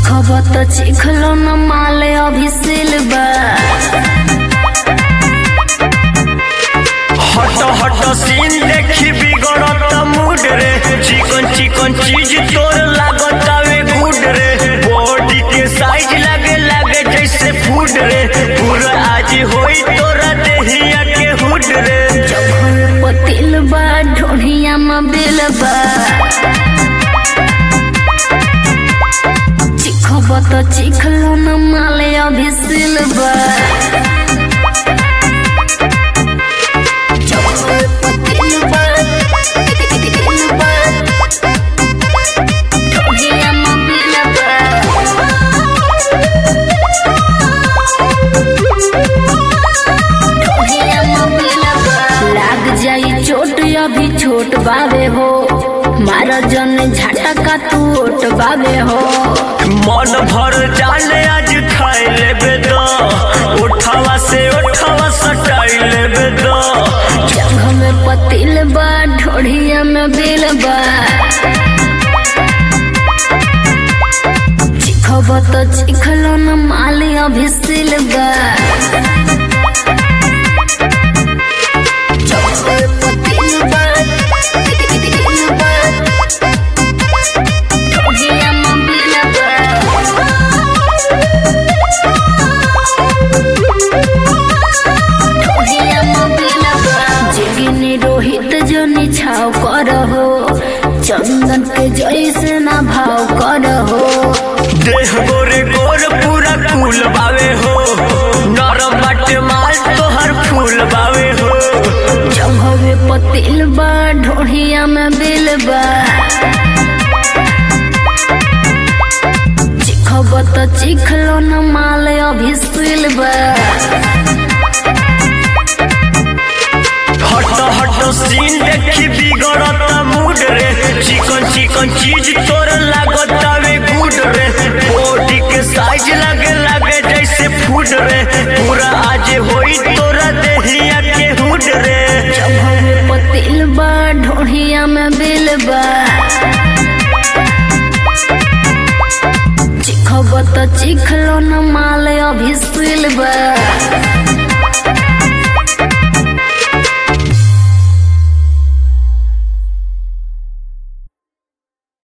चिखब तो चिखलो न माले अभी सिलबा। हट सीन देखी बिगड़त मूड रे, चिकन चिकन चीज तोर लागत आवे गुड रे, बॉडी के साइज लागे लागे जैसे फूड रे, पूरा आज होई तोरा देहिया के हुड रे। जब पतिल बा ढोढ़िया में बिलबा, चिखब तो चिखलो न माले अभी सिलबा। चोट अभी छोट बावे हो, मारा जन झटका तू ओट बावे हो। मन भर जाने आज खाए लेबे दो, उठावा से उठावा सटाई लेबे दो। जगह में पतिल बा ढोढ़िया में बिल बा, चिखब तो चिखलो न माली अभी सिलबा। रोहित जनी छाव करहो, चंदन के जैसे ना भाव करहो। देह गोरे गोर पूरा कूल बावे हो, नरम बाटे माल तोहर फूल बावे हो। जगह पतिल बा ढोढ़िया में बिल बा, चिखब तो चिखलो न माले अभी सिलबा। हट सीन देखी बिगड़त मूड रे, चिकन चिकन चीज तोर लागत आवे गुड रे, बॉडी के साइज लागे लागे जैसे फूड रे, पूरा आज होई तोरा देहिया के हुड रे। जब पतिल बा ढोढ़िया में बिल बा, चिखब तो चिखलो न माले अभी सिलबा।